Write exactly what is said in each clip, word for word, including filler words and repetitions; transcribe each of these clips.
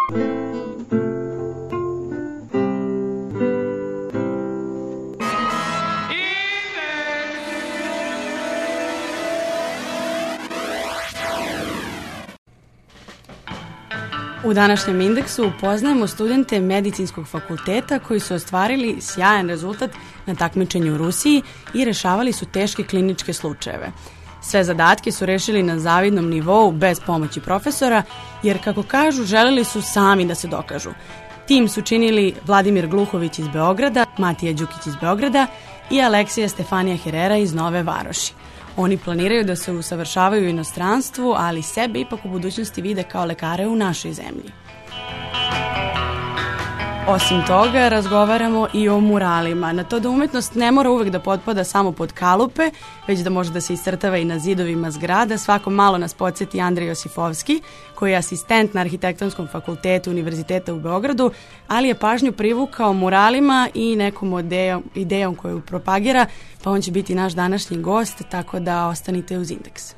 U današnjem indeksu upoznajemo studente medicinskog fakulteta koji su ostvarili sjajan rezultat na takmičenju u Rusiji i rešavali su teške kliničke slučajeve. Sve zadatke su rešili na zavidnom nivou bez pomoći profesora, jer kako kažu, želeli su sami da se dokažu. Tim su činili Vladimir Gluhović iz Beograda, Matija Đukić iz Beograda i Aleksija Stefanija Herrera iz Nove Varoši. Oni planiraju da se usavršavaju u inostranstvu, ali sebe ipak u budućnosti vide kao lekare u našoj zemlji. Osim toga, razgovaramo i o muralima. Na to da umetnost ne mora uvek da potpada samo pod kalupe, već da može da se iscrtava i na zidovima zgrada. Svako malo nas podsjeti Andrej Josifovski, koji je asistent na Arhitektonskom fakultetu Univerziteta u Beogradu, ali je pažnju privukao muralima i nekom idejom, idejom koju propagira, pa on će biti naš današnji gost, tako da ostanite uz Indeks.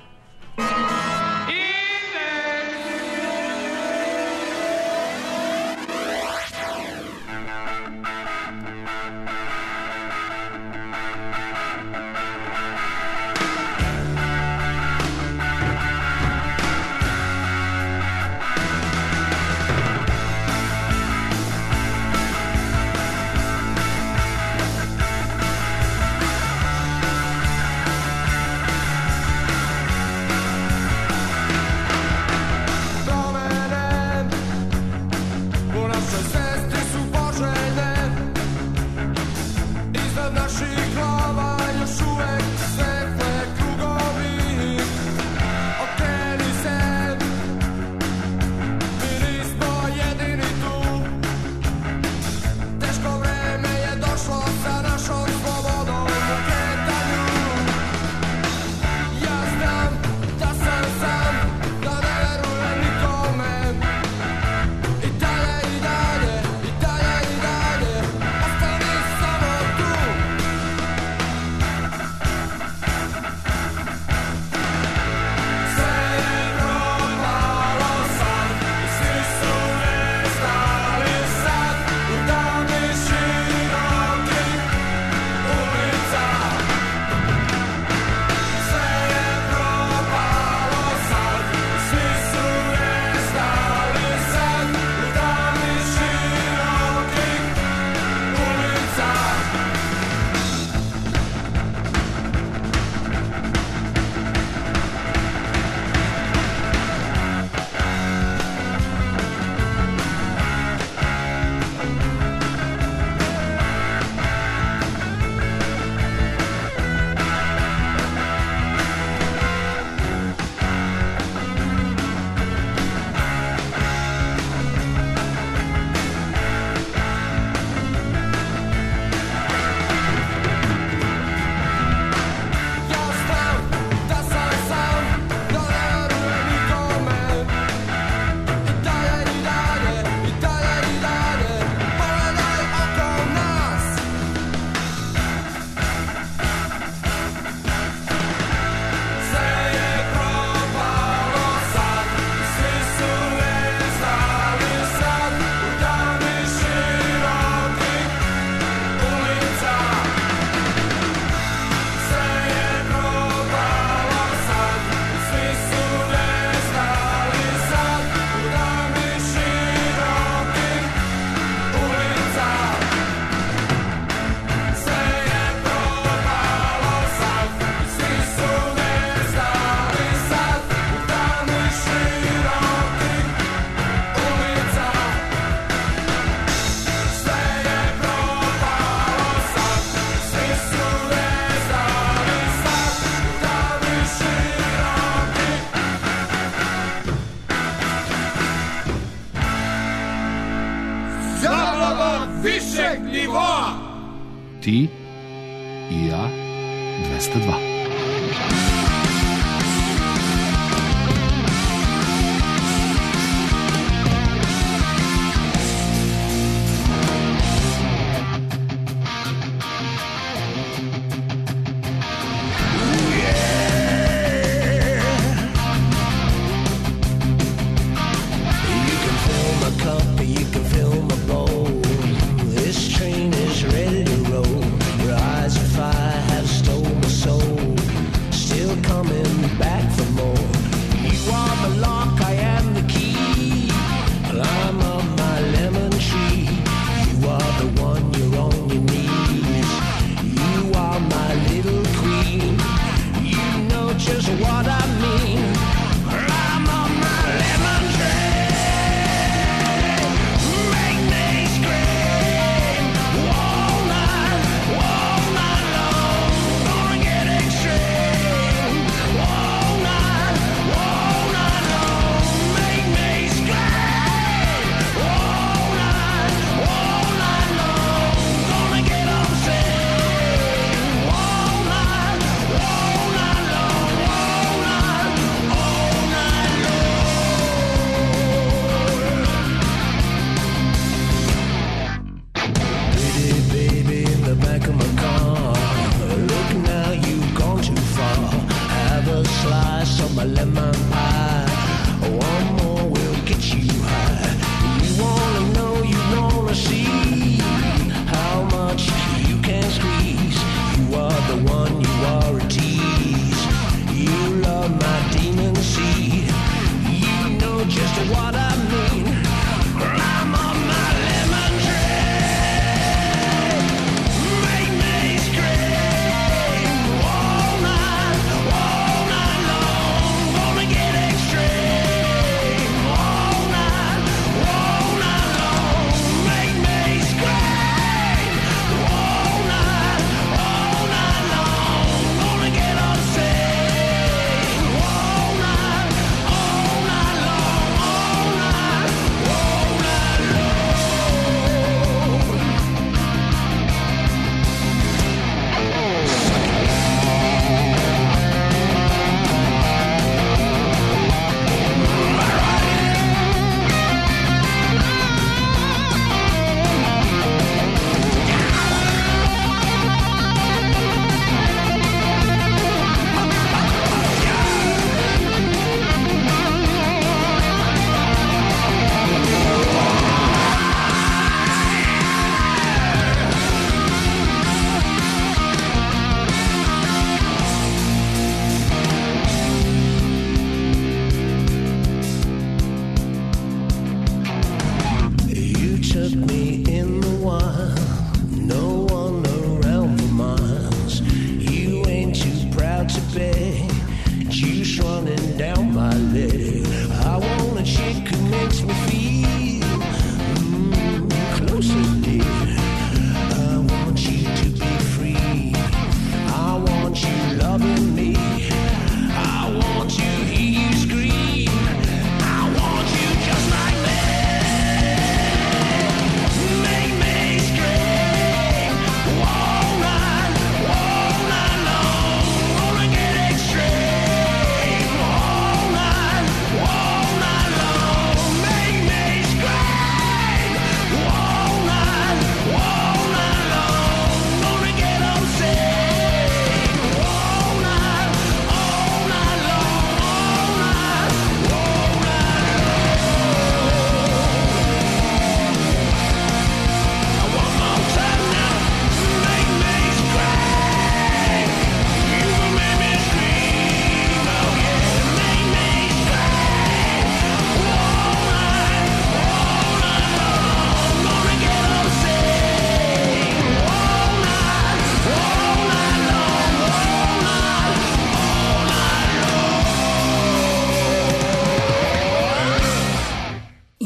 Ti i ja dvesta dva. Come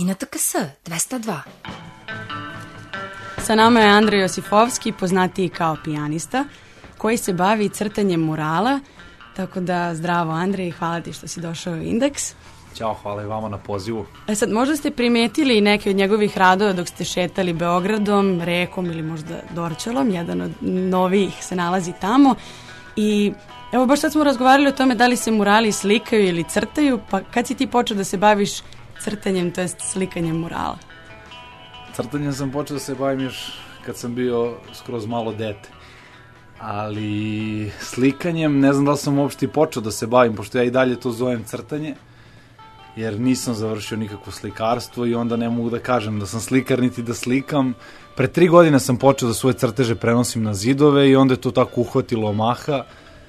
I N T K S dvesta dva. Sa nama je Andrej Josifovski, poznatiji kao pijanista, koji se bavi crtanjem murala, tako da zdravo Andrej, hvala ti što si došao u Indeks. Ćao, hvala i vama na pozivu. E sad, možda ste primetili neke od njegovih radova dok ste šetali Beogradom, rekom ili možda Dorćolom, jedan od novijih se nalazi tamo i evo baš sad smo razgovarali o tome da li se murali slikaju ili crtaju, pa kad si ti počeo da se baviš crtanjem, to jest slikanjem murala? Crtanjem sam počeo da se bavim još kad sam bio skroz malo dete. Ali slikanjem, ne znam da li sam uopšte počeo da se bavim, pošto ja i dalje to zovem crtanje, jer nisam završio nikakvo slikarstvo i onda ne mogu da kažem da sam slikar niti da slikam. Pre tri godine sam počeo da svoje crteže prenosim na zidove i onda je to tako uhvatilo maha.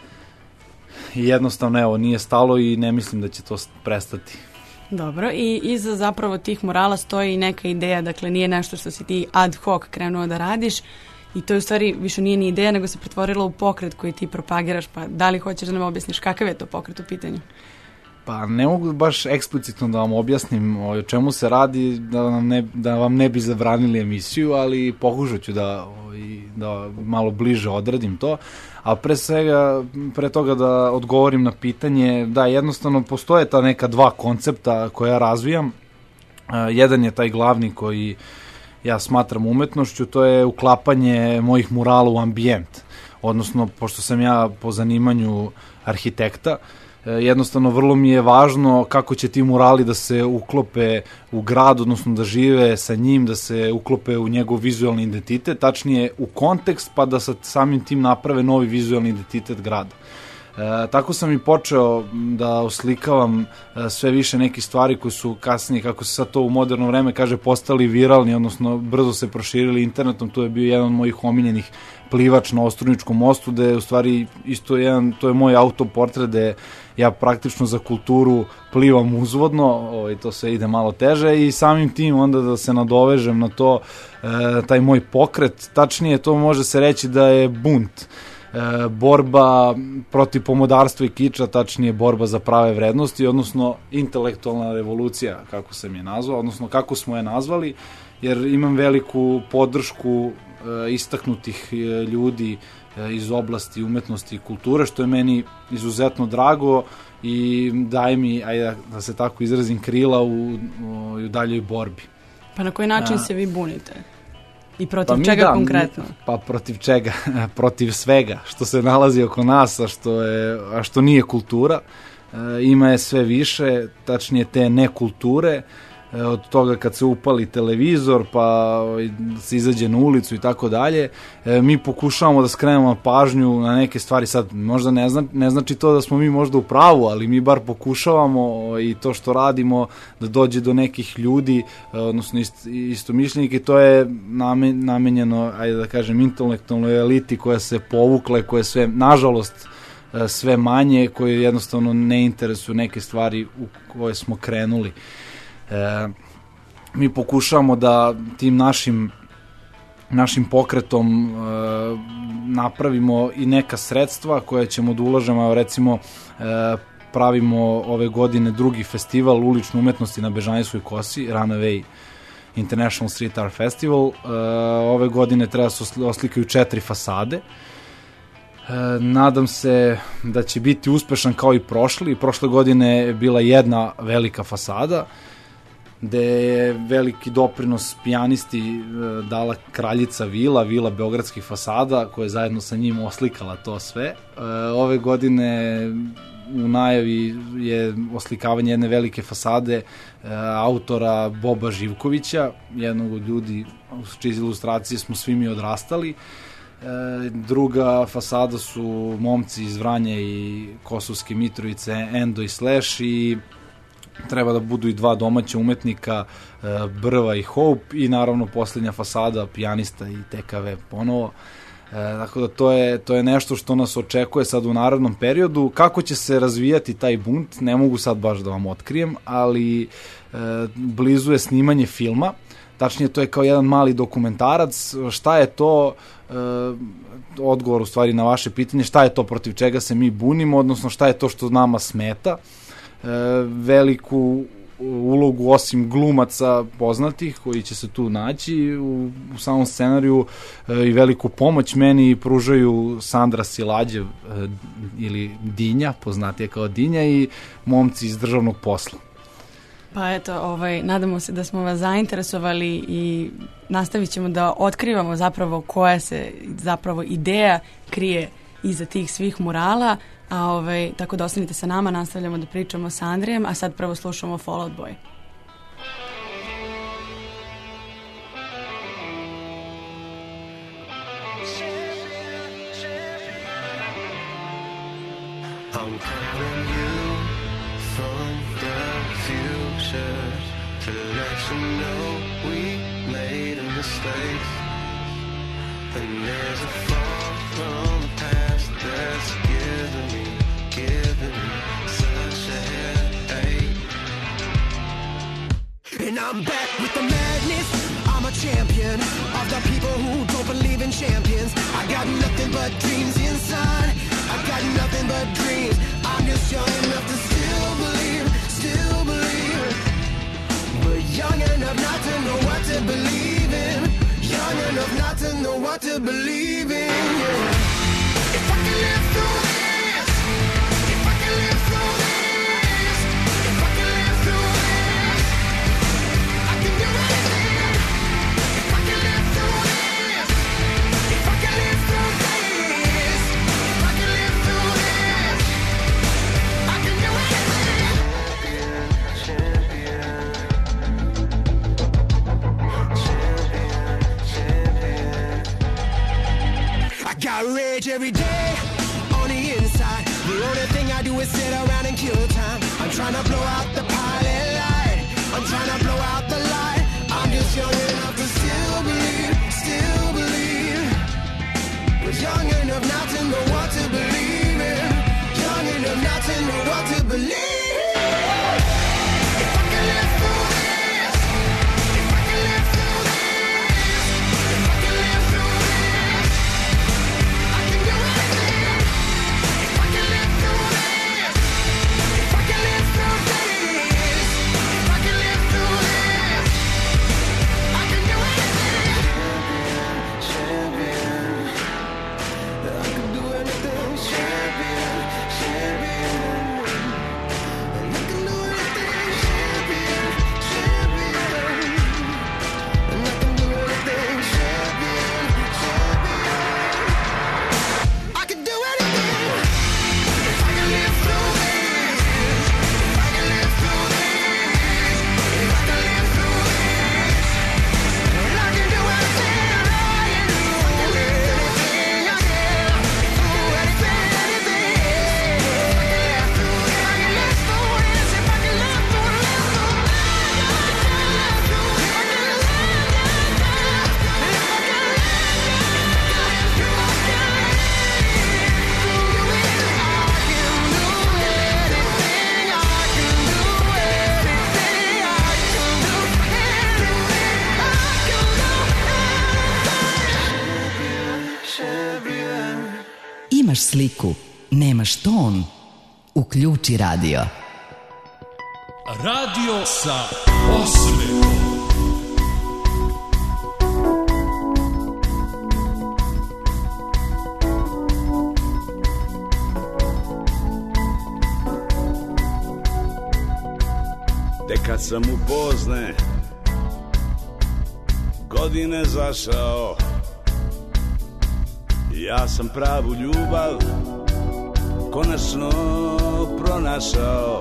I jednostavno, evo, nije stalo i ne mislim da će to prestati. Dobro, i iza zapravo tih murala stoji neka ideja, dakle nije nešto što si ti ad hoc krenuo da radiš i to je u stvari više nije ni ideja, nego se pretvorilo u pokret koji ti propagiraš, pa da li hoćeš da nam objasniš kakav je to pokret u pitanju? Pa ne mogu baš eksplicitno da vam objasnim o čemu se radi, da vam ne, da vam ne bi zabranili emisiju, ali pokušat ću da, da malo bliže odradim to. A pre svega, pre toga da odgovorim na pitanje, da jednostavno postoje ta neka dva koncepta koja ja razvijam. Uh, jedan je taj glavni koji ja smatram umetnošću, to je uklapanje mojih murala u ambijent. Odnosno, pošto sam ja po zanimanju arhitekta, jednostavno vrlo mi je važno kako će ti murali da se uklope u grad, odnosno da žive sa njim, da se uklope u njegov vizualni identitet, tačnije u kontekst, pa da sa samim tim naprave novi vizualni identitet grada. E, tako sam i počeo da oslikavam e, sve više nekih stvari koje su kasnije, kako se sad to u moderno vreme kaže, postali viralni, odnosno brzo se proširili internetom. To je bio jedan od mojih omiljenih plivač na Ostruničkom mostu, gde je u stvari isto jedan, to je moj autoportret gde ja praktično za kulturu plivam uzvodno, ovaj, to sve ide malo teže i samim tim onda da se nadovežem na to, e, taj moj pokret, tačnije to može se reći da je bunt. E, borba protiv pomodarstva i kiča, tačnije borba za prave vrednosti, odnosno intelektualna revolucija, kako sam je nazvao, odnosno kako smo je nazvali, jer imam veliku podršku e, istaknutih e, ljudi e, iz oblasti umetnosti i kulture, što je meni izuzetno drago i daje mi, ajde da se tako izrazim, krila u, u, u daljoj borbi. Pa na koji način A, se vi bunite? I protiv pa čega da, konkretno? Pa protiv čega? Protiv svega što se nalazi oko nas, a što, je, a što nije kultura. E, ima je sve više, tačnije te nekulture, e, od toga kad se upali televizor, pa se izađe na ulicu i tako dalje. E, mi pokušavamo da skrenemo pažnju na neke stvari, sad možda ne, zna, ne znači to da smo mi možda u pravu, ali mi bar pokušavamo i to što radimo da dođe do nekih ljudi, odnosno ist, istomišljenike, to je namen, namenjeno, ajde da kažem, intelektualnoj eliti koja se povukla, koja je sve, nažalost, sve manje, koje jednostavno ne interesuju neke stvari u koje smo krenuli. E, mi pokušavamo da tim našim našim pokretom e, napravimo i neka sredstva koje ćemo da ulažemo, recimo e, pravimo ove godine drugi festival ulične umetnosti na Bežanijskoj kosi, Runaway International Street Art Festival. E, ove godine treba se oslikaju četiri fasade. E, nadam se da će biti uspešan kao i prošli. Prošle godine je bila jedna velika fasada, gde je veliki doprinos pijanisti e, dala kraljica Vila, Vila beogradskih fasada, koja je zajedno sa njim oslikala to sve. E, ove godine u najavi je oslikavanje jedne velike fasade e, autora Boba Živkovića, jednog od ljudi s čije ilustracije smo svi mi odrastali. E, druga fasada su momci iz Vranja i Kosovske Mitrovice, Endo i Slash, i treba da budu i dva domaća umetnika, Brva i Hope, i naravno posljednja fasada, pijanista i T K V ponovo. E, tako da to je, to je nešto što nas očekuje sad u narednom periodu. Kako će se razvijati taj bunt, ne mogu sad baš da vam otkrijem, ali e, blizu je snimanje filma. Tačnije, to je kao jedan mali dokumentarac. Šta je to, e, odgovor u stvari na vaše pitanje, šta je to protiv čega se mi bunimo, odnosno šta je to što nama smeta. E, veliku ulogu osim glumaca poznatih koji će se tu naći u, u samom scenariju e, i veliku pomoć meni pružaju Sandra Silađev e, ili Dinja, poznatija kao Dinja, i momci iz Državnog posla. Pa eto, ovaj, nadamo se da smo vas zainteresovali i nastavit ćemo da otkrivamo zapravo koja se zapravo ideja krije iza tih svih murala, a ovaj, tako da ostanite sa nama, nastavljamo da pričamo sa Andrejem, a sad prvo slušamo Fall Out Boy. I'm calling you from the future to let you know we made a mistake, and there's a fall from the past that's giving me, giving me such a headache. And I'm back with the madness. I'm a champion of the people who don't believe in champions. I got nothing but dreams inside. I got nothing but dreams. I'm just young enough to still believe, still believe, but young enough not to know what to believe in. Young enough not to know what to believe in. Yeah. If I can live through this, if I can live through this, if I can live through this, I can do anything. If I can live through this, if I can live through this, if I can live through this, I can do anything. Champion, champion, champion. I got rage every day on the inside. The only thing I do is sit around and kill time. I'm trying to blow out the pilot light. I'm trying to blow out the light. I'm just young enough to still believe, still believe, but young enough not to know what to believe in. Young enough not to know what to believe. If I can live through this, if I can live through this, if I can live through this, I can do anything. If I can live through this, if I can live through this, if I can live through this, I can do anything. Champion, champion, I can do anything. Champion, champion, and I can do anything. Champion, champion, and I can do anything. Champion, champion, I can do anything. If I can live through this, if I can live through this, if I can live through this, and I can do anything. I can do anything. I can do anything, anything. If I can live through this, if I can live through this, if I can live through this, if I can live through Imaš sliku, nemaš ton. Uključi radio. Radio sa osmehom. Tek kad sam u pozne godine zašao, ja sam pravu ljubav konačno pronašao.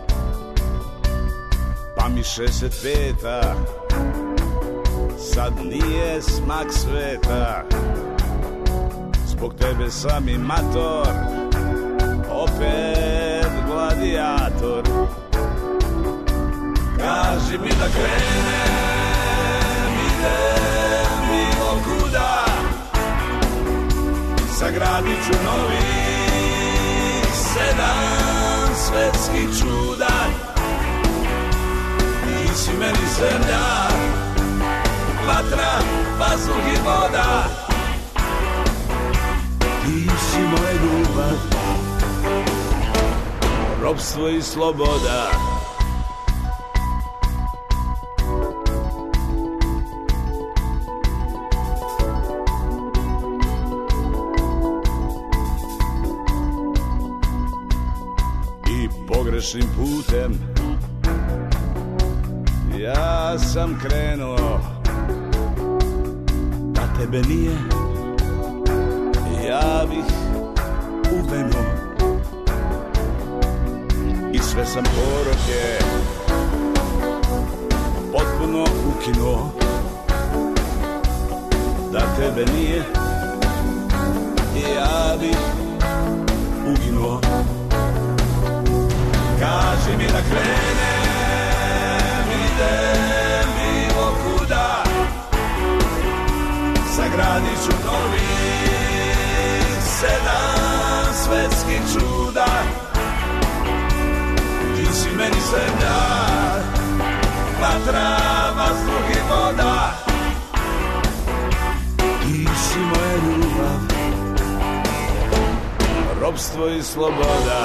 Pa mi šezdeset peta sad nije smak sveta. Zbog tebe sam i mator, opet gladijator. Kaži mi da krenem, idem bilo kuda, sagradit ću novi sedam svetskih čuda. Ti si meni zemlja, vatra, vazduh i voda. Ti si moja ljubav, robstvo i sloboda. ličnim putem ja sam krenuo, da tebe nije ja bih uvenuo i sve sam poroke potpuno ukinuo, da tebe nije ja bih uginuo. Kaži mi da krenem, idem bilo kuda, sagradit ću novih sedam svetskih čuda. Ti si meni zemlja, vatra, vazduh i voda. Ti si moja ljubav, robstvo i sloboda.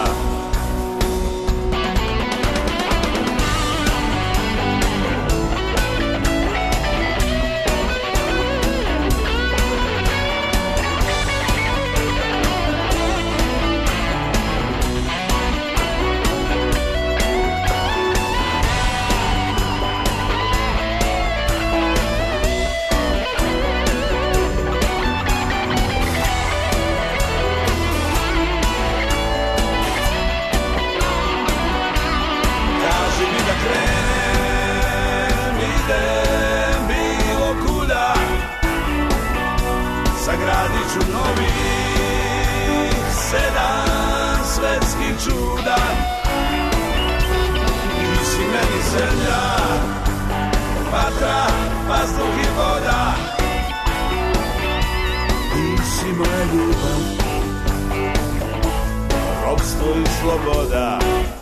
Sloboda.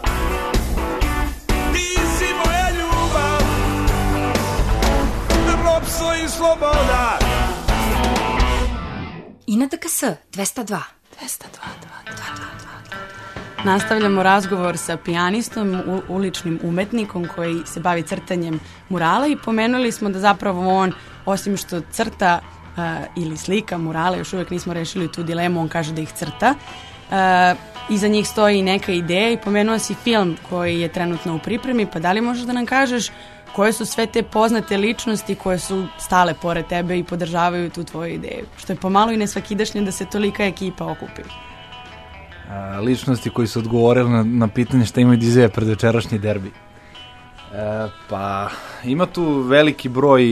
Ti si moja ljubav, ropstvo i sloboda. I na D K S dvesta dva. dvesta dva, dva, dva, dva, dva. Nastavljamo razgovor sa pijanistom, uličnim umetnikom koji se bavi crtanjem murala i pomenuli smo da zapravo on, osim što crta uh, ili slika murale, još uvijek nismo rešili tu dilemu, on kaže da ih crta. Uh, iza njih stoji neka ideja i pomenuo si film koji je trenutno u pripremi, pa da li možeš da nam kažeš koje su sve te poznate ličnosti koje su stale pored tebe i podržavaju tu tvoju ideju, što je pomalo i nesvakidašnje da se tolika ekipa okupi. A, ličnosti koji su odgovorili na, na pitanje šta imaju da izjave pred večerašnji derbi. E, pa ima tu veliki broj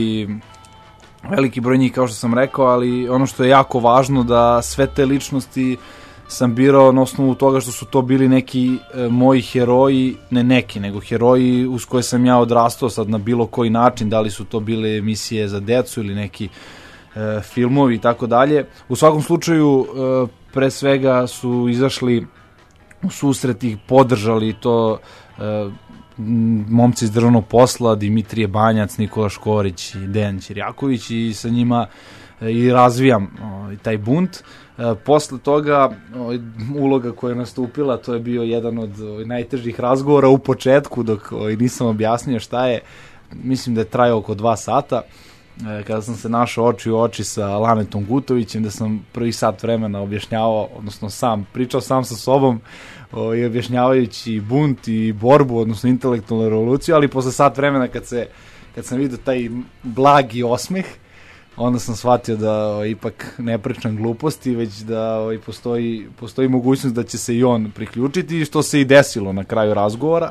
veliki broj njih kao što sam rekao, ali ono što je jako važno da sve te ličnosti sam birao na osnovu toga što su to bili neki e, moji heroji, ne neki, nego heroji uz koje sam ja odrastao sad na bilo koji način, da li su to bile emisije za decu ili neki e, filmovi i tako dalje. U svakom slučaju, e, pre svega su izašli u susret i podržali to e, momci iz državnog posla, Dimitrije Banjac, Nikola Škorić i Dejan Ćirjaković i sa njima e, i razvijam o, taj bunt. E, posle toga o, uloga koja je nastupila, to je bio jedan od o, najtežih razgovora u početku dok o, nisam objasnio šta je, mislim da je trajao oko dva sata, e, kada sam se našao oči u oči sa Lanetom Gutovićem, da sam prvi sat vremena objašnjavao, odnosno sam, pričao sam sa sobom o, i objašnjavajući bunt i borbu, odnosno intelektualnu revoluciju, ali posle sat vremena kad, se, kad sam vidio taj blagi osmeh, onda sam shvatio da o, ipak ne pričam gluposti, već da o, postoji, postoji mogućnost da će se i on priključiti, što se i desilo na kraju razgovora.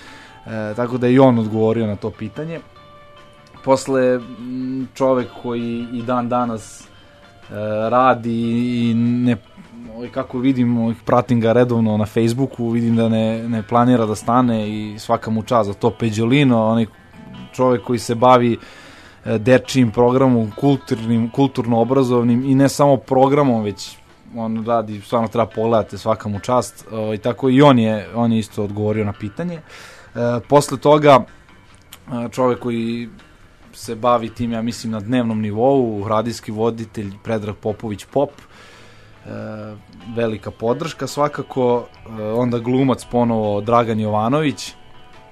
E, tako da je i on odgovorio na to pitanje. Posle čovek koji i dan danas e, radi i ne, kako vidim, pratim ga redovno na Facebooku, vidim da ne, ne planira da stane i svaka mu čast za to, Peđolino, onaj čovek koji se bavi dečijim programom, kulturnim, kulturno-obrazovnim i ne samo programom, već on radi, stvarno treba pogledati, svaka mu čast, i tako i on je, on je isto odgovorio na pitanje. E, posle toga čovek koji se bavi tim, ja mislim, na dnevnom nivou, radijski voditelj Predrag Popović Pop, e, velika podrška svakako, e, onda glumac ponovo Dragan Jovanović, e,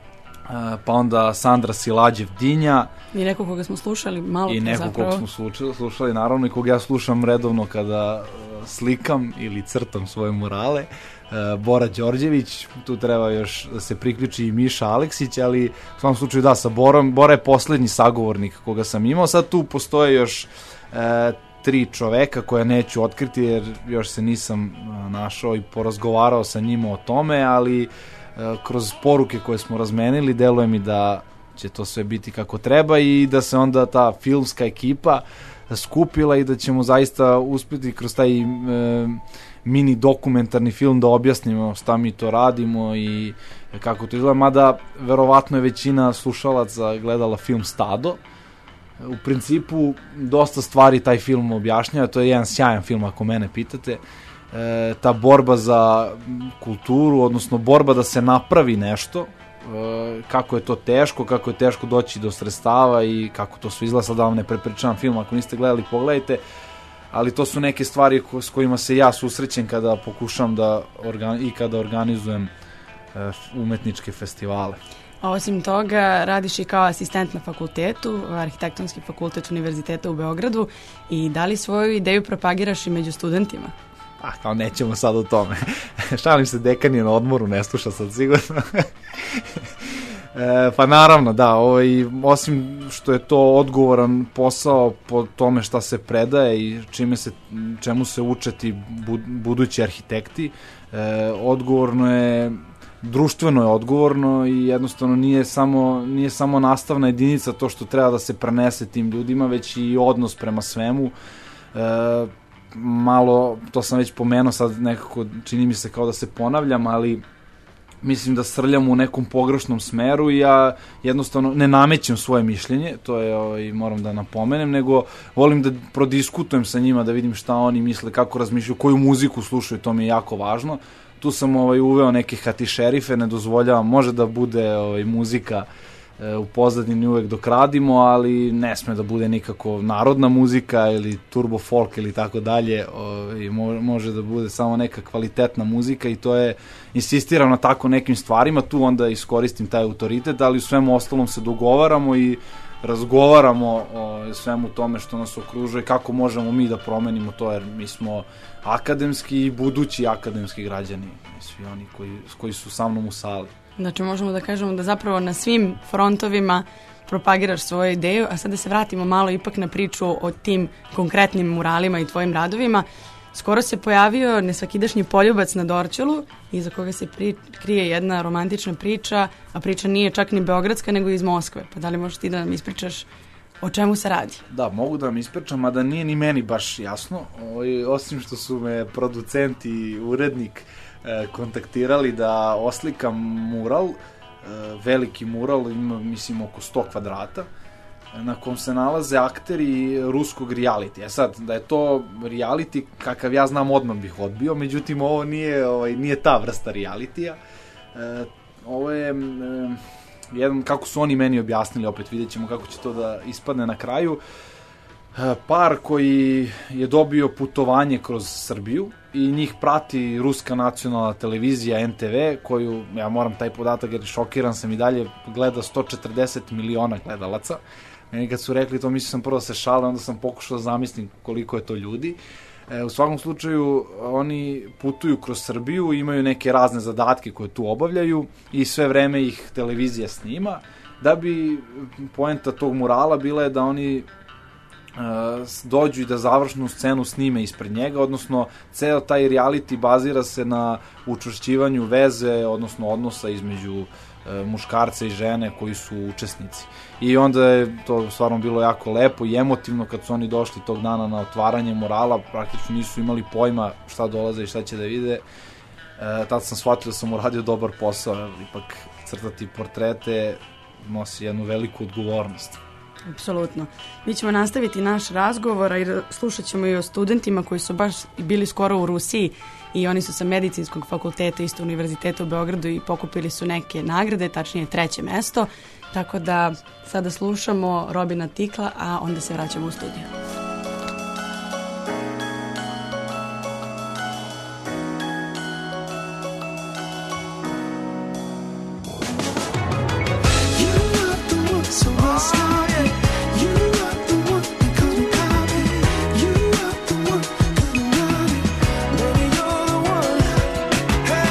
pa onda Sandra Silađev Dinja, i neko koga smo slušali malo i neko koga smo slušali, slušali naravno i koga ja slušam redovno kada uh, slikam ili crtam svoje murale, Bora Đorđević, tu treba još da se priključi i Miša Aleksić, ali u svom slučaju da, sa Borom, Bora je poslednji sagovornik koga sam imao, sad tu postoje još e, tri čoveka koja neću otkriti jer još se nisam našao i porazgovarao sa njima o tome, ali e, kroz poruke koje smo razmenili deluje mi da će to sve biti kako treba i da se onda ta filmska ekipa skupila i da ćemo zaista uspjeti kroz taj e, mini dokumentarni film da objasnimo šta mi to radimo i kako to izgleda, mada verovatno je većina slušalaca gledala film Stado. U principu dosta stvari taj film objašnjava, to je jedan sjajan film ako mene pitate. E, ta borba za kulturu, odnosno borba da se napravi nešto, e, kako je to teško, kako je teško doći do sredstava i kako to sve izgleda, sad da vam ne prepričavam film, ako niste gledali pogledajte, ali to su neke stvari ko, s kojima se ja susrećem kada pokušam da organ, i kada organizujem e, umetničke festivale. A osim toga, radiš i kao asistent na fakultetu, Arhitektonski fakultet Univerziteta u Beogradu, i da li svoju ideju propagiraš i među studentima? Ah, kao nećemo sad o tome. Šalim se, dekan je na odmoru, ne sluša sad sigurno. e, pa naravno, da, ovaj, osim što je to odgovoran posao po tome šta se predaje i čime se, čemu se uče ti budući arhitekti, e, odgovorno je, društveno je odgovorno i jednostavno nije samo, nije samo nastavna jedinica to što treba da se prenese tim ljudima, već i odnos prema svemu. E, malo, to sam već pomenuo, sad nekako čini mi se kao da se ponavljam, ali mislim da srljam u nekom pogrešnom smeru i ja jednostavno ne namećem svoje mišljenje, to je, ovaj, moram da napomenem, nego volim da prodiskutujem sa njima, da vidim šta oni misle, kako razmišljaju, koju muziku slušaju, to mi je jako važno. Tu sam ovaj, uveo neke hatišerife, ne dozvoljavam, može da bude ovaj, muzika e, u pozadini uvek dok radimo, ali ne sme da bude nikako narodna muzika ili turbo folk ili tako dalje, ovaj, može da bude samo neka kvalitetna muzika i to je, insistiram na tako nekim stvarima, tu onda iskoristim taj autoritet, ali u svemu ostalom se dogovaramo i razgovaramo o svemu tome što nas okružuje, kako možemo mi da promenimo to, jer mi smo akademski i budući akademski građani, svi oni koji, koji su sa mnom u sali. Znači možemo da kažemo da zapravo na svim frontovima propagiraš svoju ideju, a sad da se vratimo malo ipak na priču o tim konkretnim muralima i tvojim radovima. Skoro se pojavio nesvakidašnji poljubac na Dorćolu, iza koga se pri, krije jedna romantična priča, a priča nije čak ni beogradska, nego iz Moskve. Pa da li možeš ti da nam ispričaš o čemu se radi? Da, mogu da vam ispričam, a da nije ni meni baš jasno. O, osim što su me producent i urednik e, kontaktirali da oslikam mural, e, veliki mural, ima mislim oko sto kvadrata, na kom se nalaze akteri ruskog reality. E sad, da je to reality kakav ja znam, odmah bih odbio, međutim ovo nije, ovaj, nije ta vrsta realitija. E, ovo je e, jedan, kako su oni meni objasnili, opet vidjet ćemo kako će to da ispadne na kraju, e, par koji je dobio putovanje kroz Srbiju i njih prati ruska nacionalna televizija en te ve, koju, ja moram taj podatak jer šokiran sam i dalje, gleda sto četrdeset miliona gledalaca. Meni kad su rekli to, mislio sam prvo da se šale, onda sam pokušao da zamislim koliko je to ljudi. E, u svakom slučaju, oni putuju kroz Srbiju, imaju neke razne zadatke koje tu obavljaju i sve vreme ih televizija snima, da bi poenta tog murala bila je da oni e, dođu i da završnu scenu snime ispred njega, odnosno ceo taj reality bazira se na učvršćivanju veze, odnosno odnosa između muškarca i žene koji su učesnici. I onda je to stvarno bilo jako lepo i emotivno kad su oni došli tog dana na otvaranje murala, praktično nisu imali pojma šta dolaze i šta će da vide. E, tad sam shvatio da sam uradio dobar posao, ipak crtati portrete nosi jednu veliku odgovornost. Apsolutno. Mi ćemo nastaviti naš razgovor, a slušat ćemo i o studentima koji su baš bili skoro u Rusiji i oni su sa medicinskog fakulteta isto Univerziteta u Beogradu i pokupili su neke nagrade, tačnije treće mesto, tako da sada slušamo Robina Tikla, a onda se vraćamo u studiju. Hey!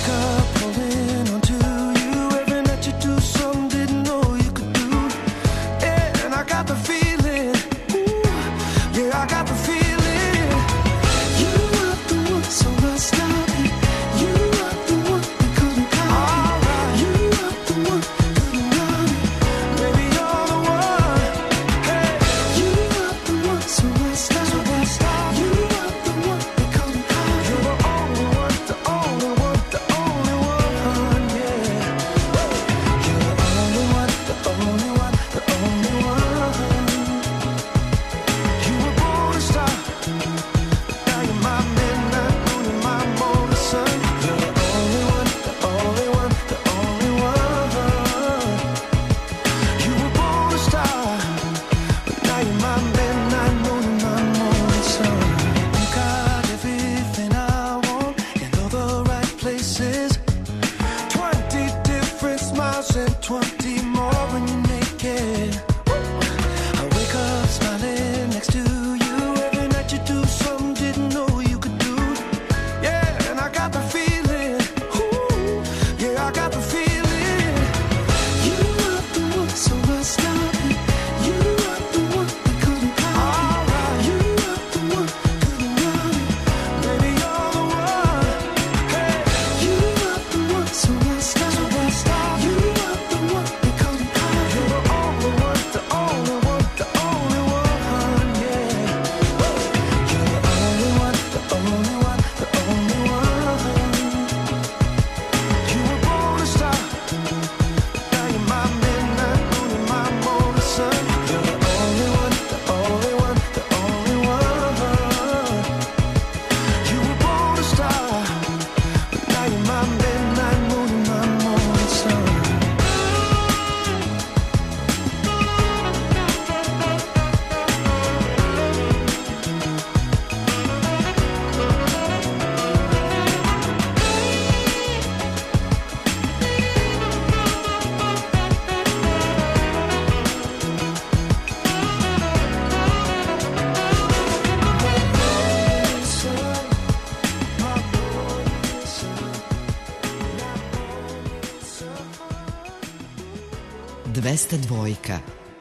dvesta dva.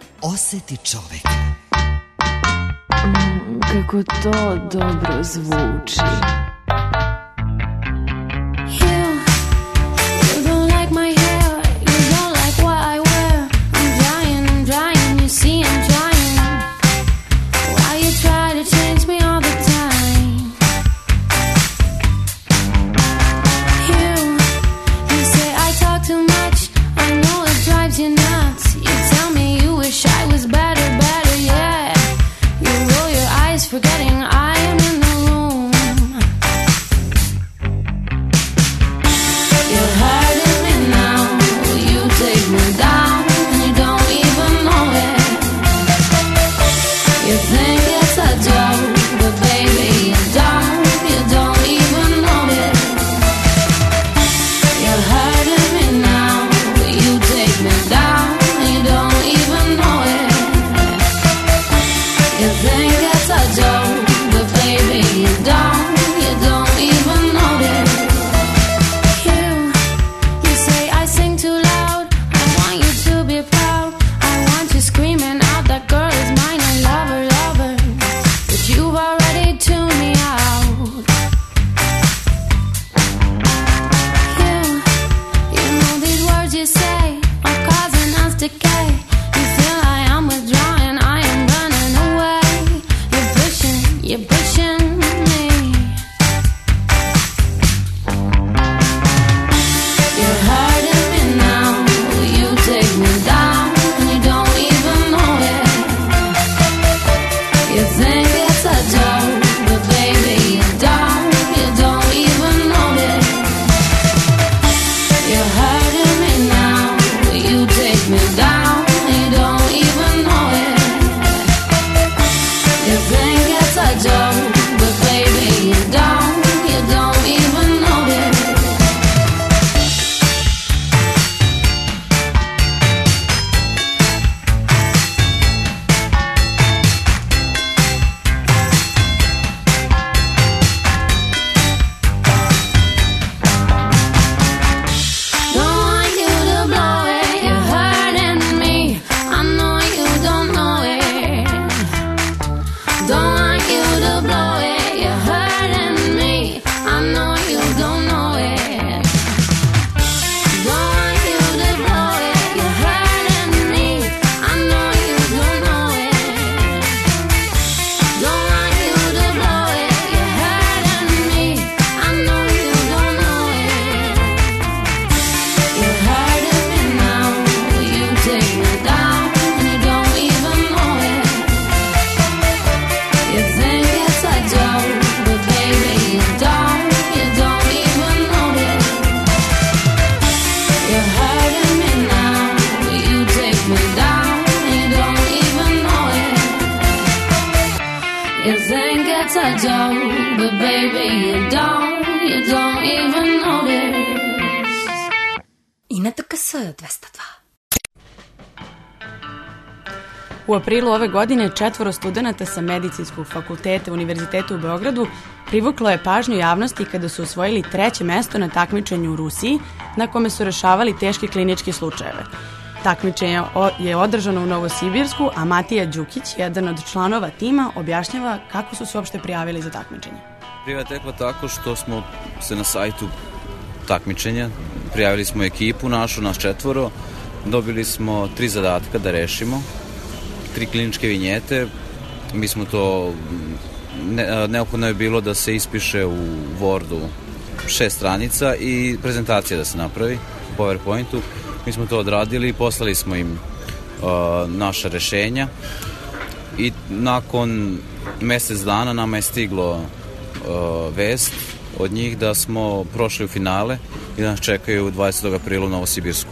Oseti čovek. Mm, kako to dobro zvuči. Forgetting I am in the room. I don't, but baby you don't, you don't even notice. I na T K S dvesta dva. U aprilu ove godine četvoro studenta sa Medicinskog fakulteta Univerziteta u Beogradu privuklo je pažnju javnosti kada su osvojili treće mesto na takmičenju u Rusiji, na kome su rešavali teške kliničke slučajeve. Takmičenje je održano u Novosibirsku, a Matija Đukić, jedan od članova tima, objašnjava kako su se uopšte prijavili za takmičenje. Prijava je tekla tako što smo se na sajtu takmičenja, prijavili smo ekipu našu, nas četvoro, dobili smo tri zadatka da rešimo, tri kliničke vinjete, mi smo to, ne, neophodno je bilo da se ispiše u Wordu šest stranica i prezentacija da se napravi u PowerPointu. Mi smo to odradili, poslali smo im uh, naša rešenja i nakon mesec dana nama je stiglo uh, vest od njih da smo prošli u finale i da nas čekaju dvadesetog aprila u Novosibirsku.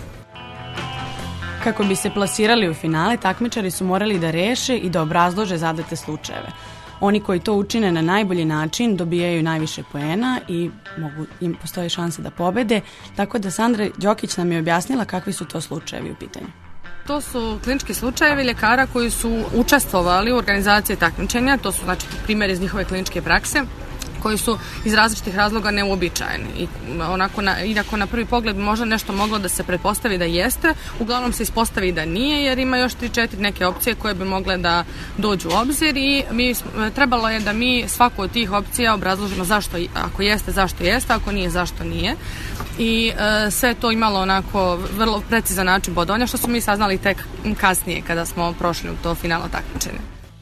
Kako bi se plasirali u finale, takmičari su morali da reše i da obrazlože zadate slučajeve. Oni koji to učine na najbolji način dobijaju najviše poena i mogu, im postoje šanse da pobede, tako da Sandra Đokić nam je objasnila kakvi su to slučajevi u pitanju. To su klinički slučajevi ljekara koji su učestvovali u organizaciji takmičenja, to su znači primjer iz njihove kliničke prakse, koji su iz različitih razloga neuobičajeni. I onako na, iako na prvi pogled možda nešto moglo da se pretpostavi da jeste, uglavnom se ispostavi da nije, jer ima još tri četiri neke opcije koje bi mogle da dođu u obzir i mi, trebalo je da mi svaku od tih opcija obrazložimo zašto, ako jeste, zašto jeste, ako nije, zašto nije. I e, sve to imalo onako vrlo precizan način bodovanja, što smo mi saznali tek kasnije kada smo prošli u to finalno takmičenje.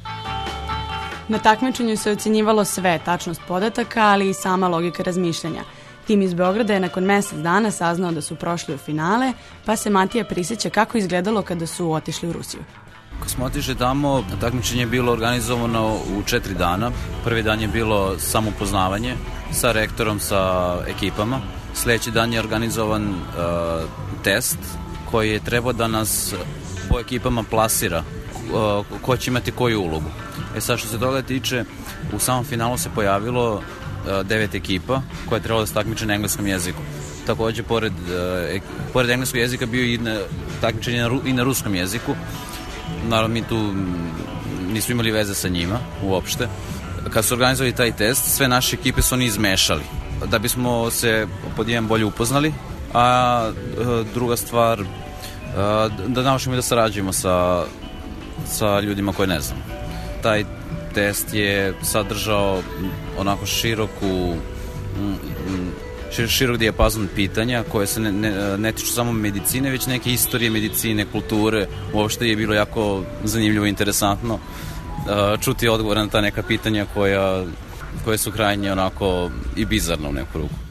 Na takmičenju se ocjenjivalo sve, tačnost podataka, ali i sama logika razmišljanja. Tim iz Beograda je nakon mesec dana saznao da su prošli u finale, pa se Matija prisjeća kako izgledalo kada su otišli u Rusiju. Kad smo otišli tamo, takmičenje je bilo organizovano u četiri dana. Prvi dan je bilo samopoznavanje sa rektorom, sa ekipama. Sljedeći dan je organizovan uh, test koji je trebao da nas po ekipama plasira uh, ko će imati koju ulogu. E sad što se toga tiče, u samom finalu se pojavilo uh, devet ekipa koje je trebalo da se takmiče na engleskom jeziku. Također, pored, uh, ek, pored engleskog jezika bio i na, takmičenje na, i na ruskom jeziku. Naravno, mi tu nismo imali veze sa njima uopšte. Kad su organizovali taj test, sve naše ekipe su oni izmešali da bismo se pod jedan bolje upoznali, a uh, druga stvar, uh, da naučimo da sarađujemo sa, sa ljudima koje ne znam. Taj test je sadržao onako široku šir, širok dijapazon pitanja koje se ne, ne, ne tiču samo medicine, već neke istorije medicine, kulture. Uopšte je bilo jako zanimljivo i interesantno uh, čuti odgovore na ta neka pitanja koja, koje su krajnje onako i bizarno u neku ruku.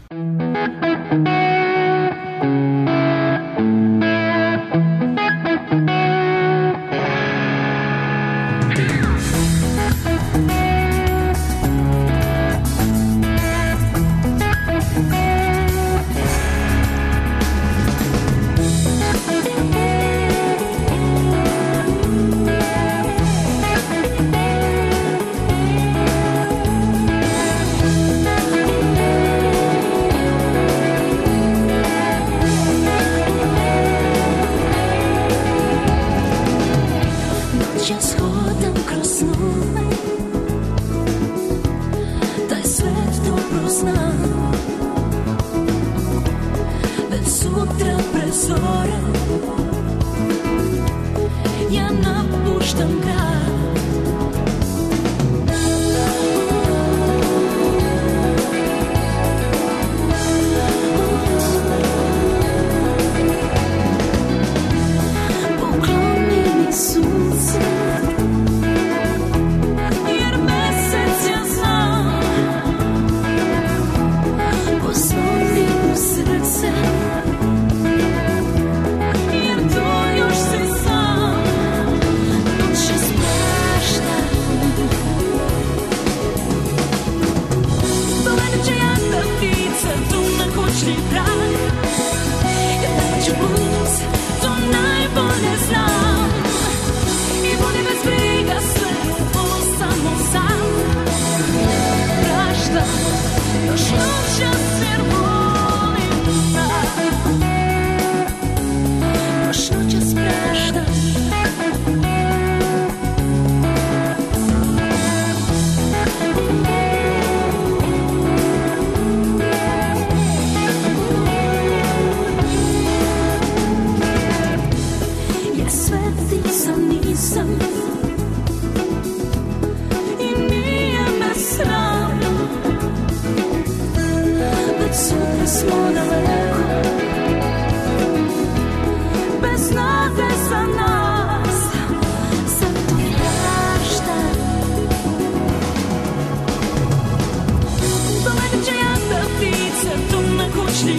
I boli bez briga sve, ovo samo sam.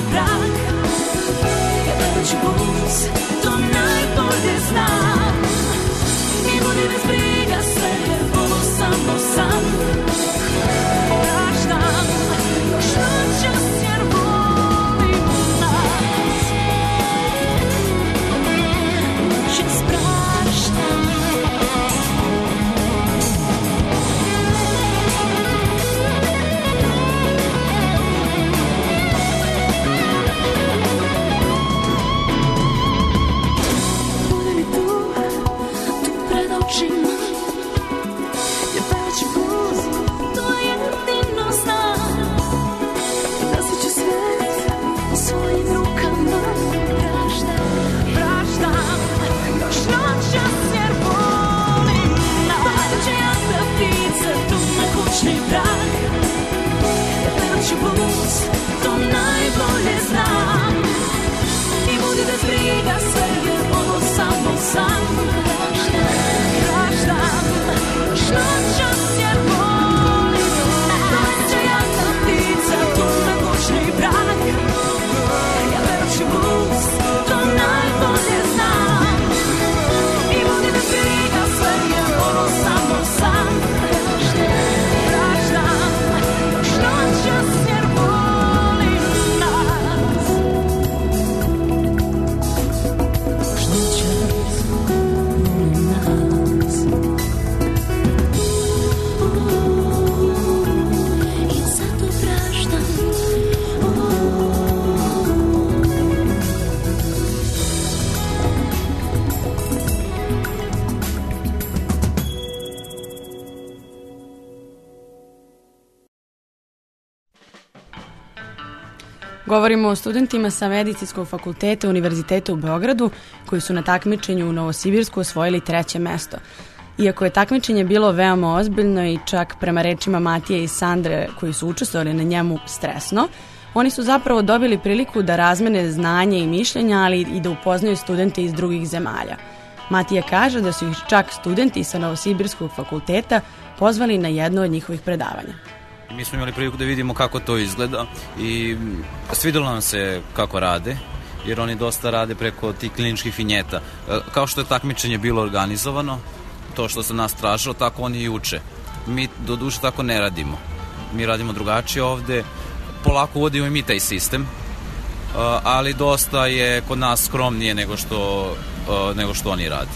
prag. Ja pevaću blues, to najbolje znam. I budi bez briga, sve je ovo samo san. Praštam, još noćas jer volim nas. Noćas praštam. Budi mi tu, tu pred očima. Ja pevaću blues, to jedino znam. Nosit ću svet u svojim rukama. Praštam, praštam, još noćas jer volim nas. Bacit će jasna ptica tu na kućni prag. Ja pevaću blues, to najbolje znam. I budi bez briga, sve je ovo samo san. Praštam, još noćas jer volim nas. Bacit će jasna ptica tu na kućni prag. Ja pevaću blues, to najbolje znam. I budi bez briga, sve je ovo samo san. Praštam, još noćas jer volim nas. Još noćas volim nas. I zato praštam. Govorimo o studentima sa Medicinskog fakulteta Univerziteta u Beogradu koji su na takmičenju u Novosibirsku osvojili treće mesto. Iako je takmičenje bilo veoma ozbiljno i čak prema rečima Matije i Sandre koji su učestvovali na njemu stresno, oni su zapravo dobili priliku da razmene znanje i mišljenja, ali i da upoznaju studente iz drugih zemalja. Matija kaže da su ih čak studenti sa Novosibirskog fakulteta pozvali na jedno od njihovih predavanja. Mi smo imali priliku da vidimo kako to izgleda i svidjelo nam se kako rade, jer oni dosta rade preko tih kliničkih vinjeta. Kao što je takmičenje bilo organizovano, to što se nas tražilo, tako oni i uče. Mi do duše tako ne radimo. Mi radimo drugačije ovde, polako uvodimo i mi taj sistem, ali dosta je kod nas skromnije nego što, nego što oni rade.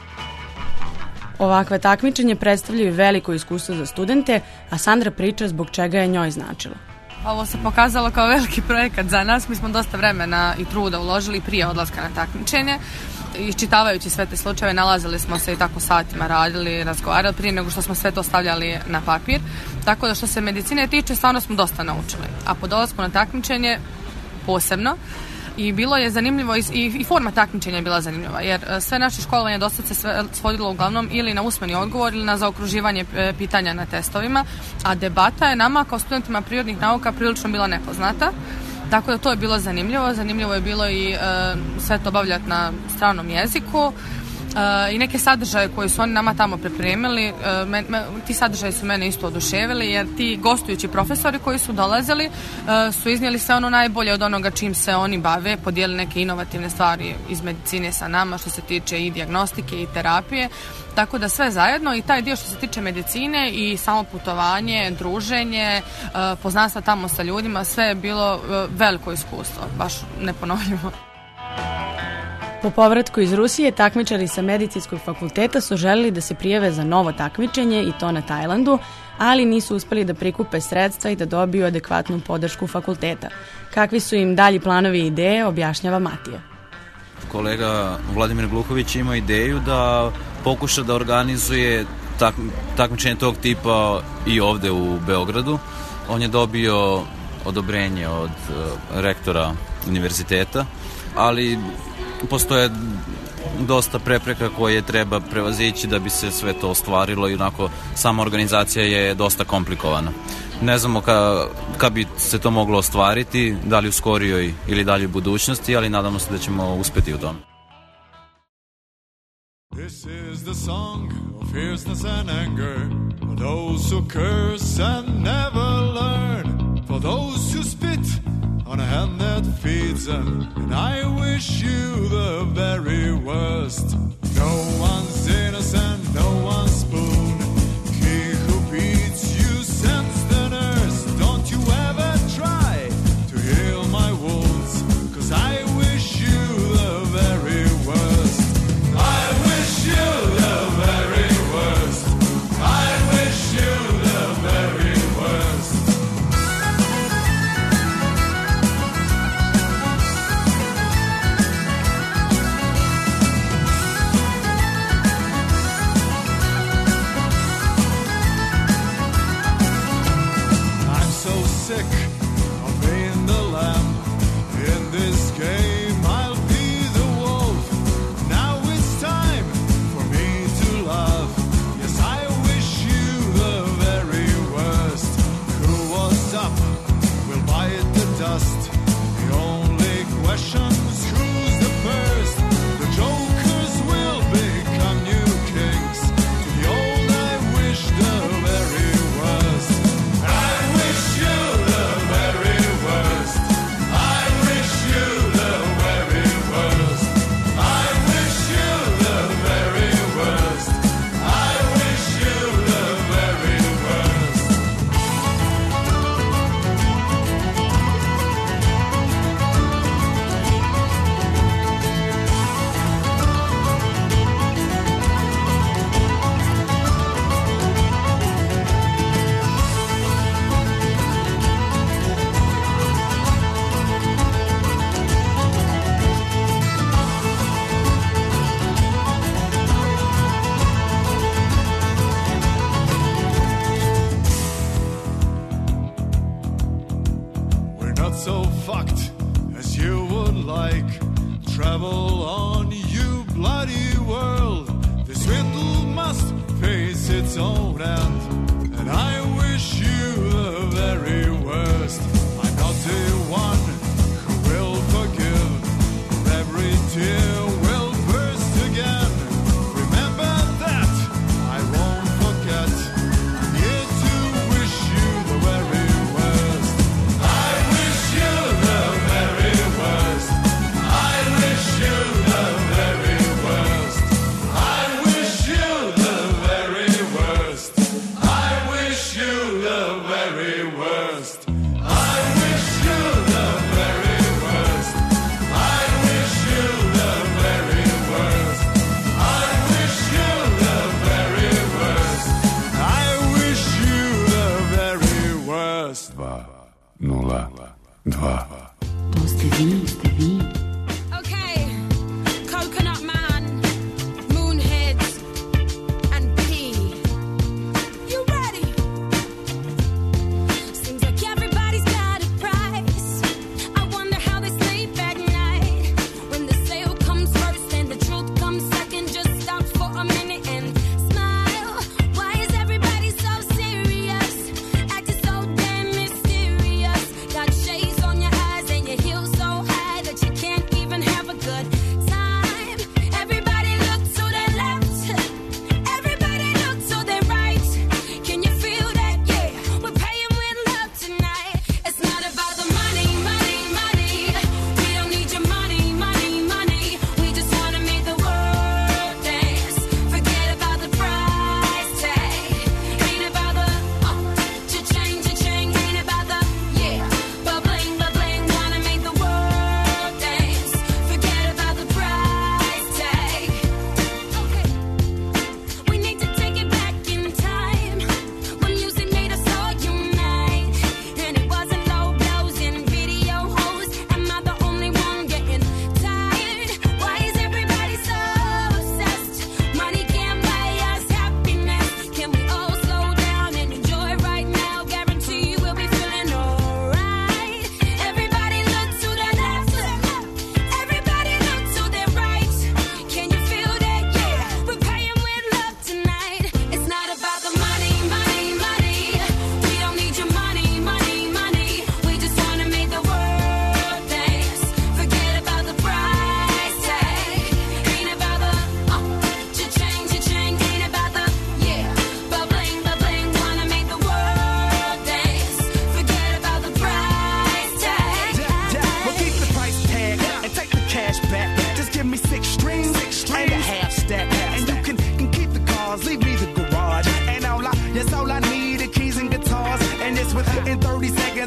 Ovakve takmičenje predstavljaju veliko iskustvo za studente, a Sandra priča zbog čega je njoj značilo. Ovo se pokazalo kao veliki projekat za nas. Mi smo dosta vremena i truda uložili prije odlaska na takmičenje. Iščitavajući sve te slučajeve, nalazili smo se i tako satima radili, razgovarali prije nego što smo sve to stavljali na papir. Tako da što se medicine tiče, stvarno smo dosta naučili. A po dolasku na takmičenje posebno. I bilo je zanimljivo i, i forma takmičenja je bila zanimljiva, jer sve naše školovanje dosta se sve svodilo uglavnom ili na usmeni odgovor ili na zaokruživanje pitanja na testovima, a debata je nama kao studentima prirodnih nauka prilično bila nepoznata, tako da to je bilo zanimljivo. Zanimljivo je bilo i e, sve to obavljati na stranom jeziku. Uh, i neke sadržaje koje su oni nama tamo pripremili, uh, me, me, ti sadržaji su mene isto oduševili, jer ti gostujući profesori koji su dolazili uh, su iznijeli sve ono najbolje od onoga čim se oni bave, podijeli neke inovativne stvari iz medicine sa nama što se tiče i dijagnostike i terapije, tako da sve zajedno i taj dio što se tiče medicine i samo putovanje, druženje, uh, poznanstva tamo sa ljudima, sve je bilo uh, veliko iskustvo, baš neponovljivo. Po povratku iz Rusije, takmičari sa Medicinskog fakulteta su želeli da se prijave za novo takmičenje i to na Tajlandu, ali nisu uspeli da prikupe sredstva i da dobiju adekvatnu podršku fakulteta. Kakvi su im dalji planovi i ideje, objašnjava Matija. Kolega Vladimir Gluhović ima ideju da pokuša da organizuje tak, takmičenje tog tipa i ovde u Beogradu. On je dobio odobrenje od uh, rektora univerziteta, ali postoje dosta prepreka koje treba prevazići da bi se sve to ostvarilo i onako sama organizacija je dosta komplikovana. Ne znamo ka, ka bi se to moglo ostvariti, da li u skorijoj ili daljoj budućnosti, ali nadamo se da ćemo uspeti u tome. This is the song of fierceness and anger, for those who curse and never learn, for those who spit on a hand that feeds them, and I wish you the very worst. No one's innocent, no one's spoon. He who beats you sends the nurse. Don't you ever try to heal my wounds, 'cause I wish you the very worst. I wish you the very worst. I wish you the very worst. I'm so sick of being the lamb. In this game I'll be the wolf. Now it's time for me to love. Yes, I wish you the very worst. Who was up will bite the dust. The only question's who's the first. The jokers will become new kings. To the old I wish the very worst. I wish you the very worst. I wish you the very worst. I wish you the very worst. I wish you the very worst. We're not so fucked as you would like. Travel on, you bloody world. This swindle must face its own end, and I wish you the very worst. I'm not the one who will forgive. Every tear will burst again. Remember that, I won't forget. I'm here to wish you the very worst. I wish you the very worst. I wish you the very worst. I wish you the very worst. I wish you the very worst. I wish you the very worst. I wish you the very worst. I wish you the very worst. I wish you the very worst. dva nula dva. To ste vi, ste vi. Okay, Coconut Man, Moonheads, and P. You ready? Seems like everybody's got a price. I wonder how they sleep at night. When the sale comes first and the truth comes second, just stop for a minute and smile. Why is everybody so serious? Acting so damn mysterious. Got shades on your eyes and your heels so high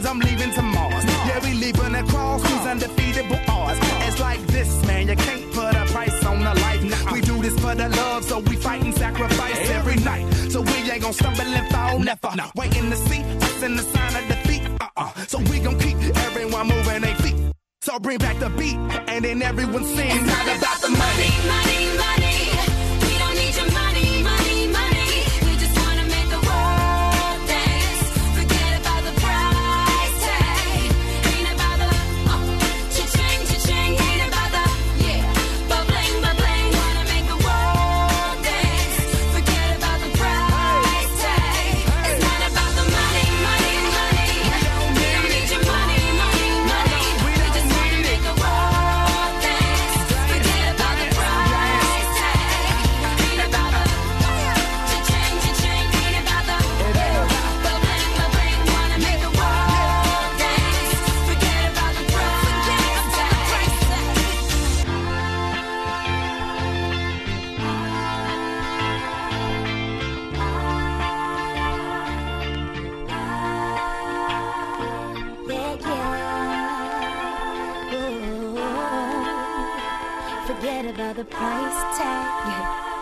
cause I'm leaving to Mars. Yeah, we leaving across these undefeatable odds. It's like this, man, you can't put a price on a life. We do this for the love, so we fight and sacrifice every night. So we ain't gon' stumble and fall, never. Waiting to see us in the sign of defeat. Uh-uh. So we gon' keep everyone moving their feet. So bring back the beat, and then everyone sings. It's not about the money, money, money. We don't need your money, money, money. We just wanna make the world dance. Forget about the price tag. Ain't about the uh, cha-ching, cha-ching. Ain't about the yeah, ba-bling, ba-bling. Wanna make the world dance. Forget about the price tag. It's not about the money, money, money. We don't need your money, money, money. We just wanna make the world dance. Forget about the price tag. Ain't about the cha-ching, cha-ching. Ain't about the ba-bling, ba-bling. Wanna make the world dance. Forget about the price Yeah, yeah. Ooh. Forget about the price tag.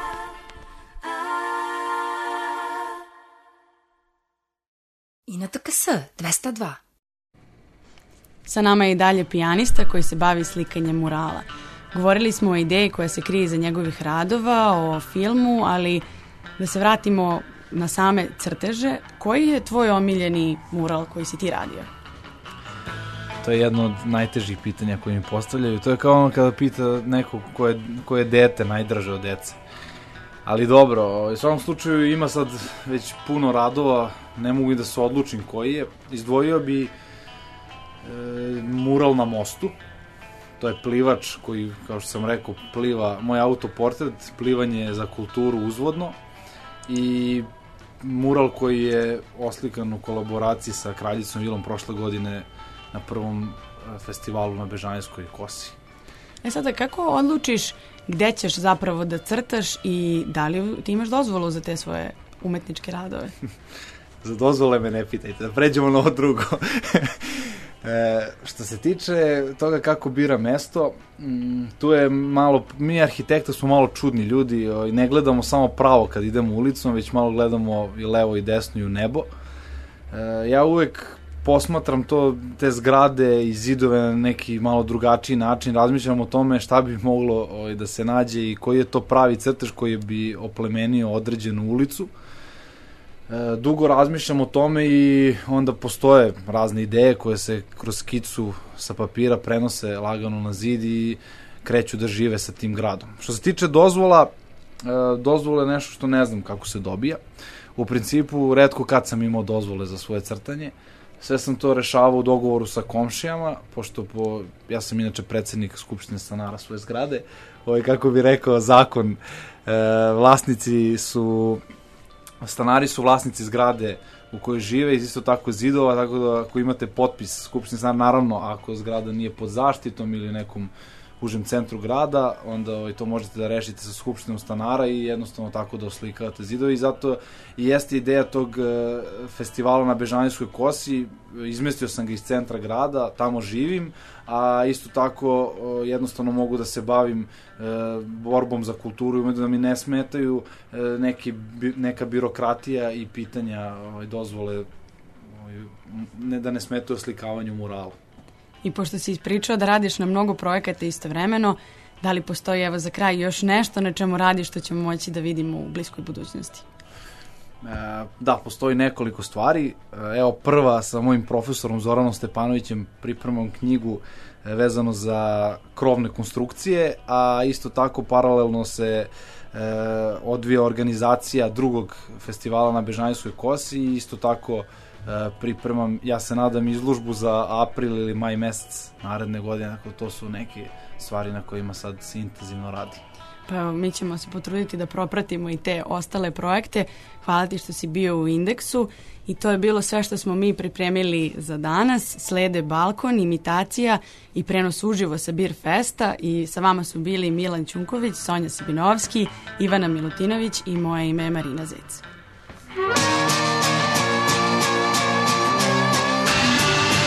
I na T K S dvesta dva. Sa nama je i dalje pijanista koji se bavi slikanjem murala. Govorili smo o ideji koja se krije iza njegovih radova, o filmu, ali da se vratimo na same crteže. Koji je tvoj omiljeni mural koji si ti radio? To je jedno od najtežih pitanja koje mi postavljaju. To je kao ono kada pita neko ko je, ko je dete najdraže od dece. Ali dobro, u svakom slučaju ima sad već puno radova, ne mogu i da se odlučim koji je. Izdvojio bi e, mural na mostu. To je plivač koji, kao što sam rekao, pliva, moj autoportret, plivanje za kulturu uzvodno. I mural koji je oslikan u kolaboraciji sa Kraljicom Vilom prošle godine na prvom festivalu na Bežanijskoj kosi. E sada, kako odlučiš gde ćeš zapravo da crtaš i da li ti imaš dozvolu za te svoje umetničke radove? Za dozvole me ne pitajte, da pređemo na ovo drugo. E, što se tiče toga kako bira mesto, m, tu je malo, mi arhitekta smo malo čudni ljudi, o, ne gledamo samo pravo kad idemo ulicom, već malo gledamo i levo i desno i u nebo. E, ja uvek posmatram to, te zgrade i zidove na neki malo drugačiji način, razmišljam o tome šta bi moglo o, da se nađe i koji je to pravi crtež koji bi oplemenio određenu ulicu. E, dugo razmišljam o tome i onda postoje razne ideje koje se kroz skicu sa papira prenose lagano na zid i kreću da žive sa tim gradom. Što se tiče dozvola, e, dozvola je nešto što ne znam kako se dobija. U principu, retko kad sam imao dozvole za svoje crtanje. Sve sam to rešavao u dogovoru sa komšijama, pošto po, ja sam inače predsednik Skupštine stanara svoje zgrade. Ovo je, kako bi rekao, zakon. E, vlasnici su... Stanari su vlasnici zgrade u kojoj žive, isto tako zidova, tako da ako imate potpis Skupštine stanara, naravno ako zgrada nije pod zaštitom ili nekom užem centru grada, onda ovaj, to možete da rešite sa Skupštinom stanara i jednostavno tako da oslikavate zidove i zato i jeste ideja tog e, festivala na Bežanijskoj kosi, izmestio sam ga iz centra grada, tamo živim, a isto tako o, jednostavno mogu da se bavim e, borbom za kulturu i umeđu da mi ne smetaju e, neki, bi, neka birokratija i pitanja ovaj, dozvole, ovaj, ne da ne smetaju oslikavanju murala. I pošto si ispričao da radiš na mnogo projekata istovremeno, da li postoji evo za kraj još nešto na čemu radiš što ćemo moći da vidimo u bliskoj budućnosti? E, da, postoji nekoliko stvari. Evo prva sa mojim profesorom Zoranom Stepanovićem pripremam knjigu vezano za krovne konstrukcije, a isto tako paralelno se e, odvija organizacija drugog festivala na Bežanijskoj kosi i isto tako pripremam, ja se nadam, izložbu za april ili maj mesec naredne godine, ako to su neke stvari na kojima sad se intenzivno radi. Pa evo, mi ćemo se potruditi da propratimo i te ostale projekte. Hvala ti što si bio u Indeksu i to je bilo sve što smo mi pripremili za danas. Slede Balkon, imitacija i prenos uživo sa Beer Festa i sa vama su bili Milan Ćunković, Sonja Sibinovski, Ivana Milutinović i moje ime je Marina Zec.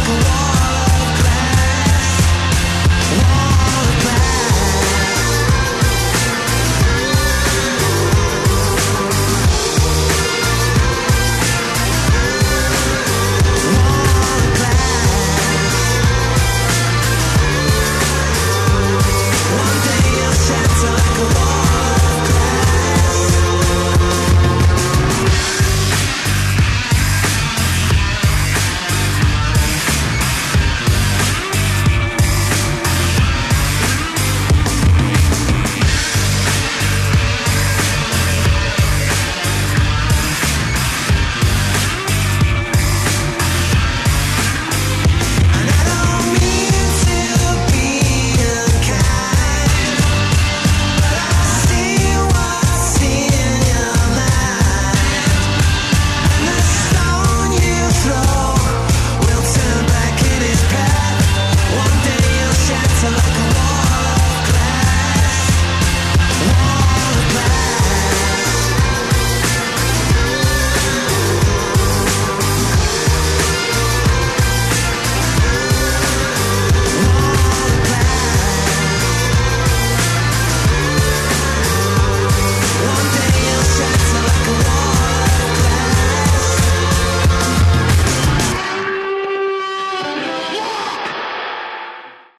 go on.